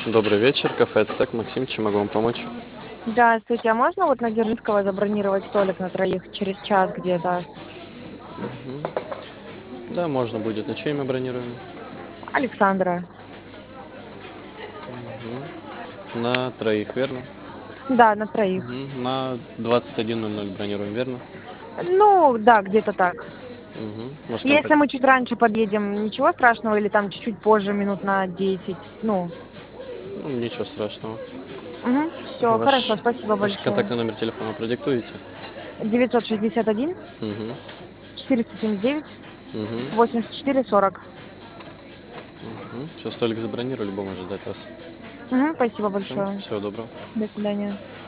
Добрый вечер, кафе «Ацтек», Максим, чем могу вам помочь? Здравствуйте, а можно вот на Дзержинского забронировать столик на троих через час где-то? Да, можно будет. На чье имя бронируем? Александра. На троих, верно? Да, на троих. На 21:00 бронируем, верно? Ну, да, где-то так. Может, Если мы чуть раньше подъедем, ничего страшного, или там чуть-чуть позже, минут на 10. Ну, Ну, ничего страшного. все, хорошо, спасибо Ваш большое. контактный номер телефона продиктуете? 961 Угу, 479 угу, 84 40. Все, столик забронировали, будем ожидать вас. Спасибо Все, большое. всего доброго. До свидания.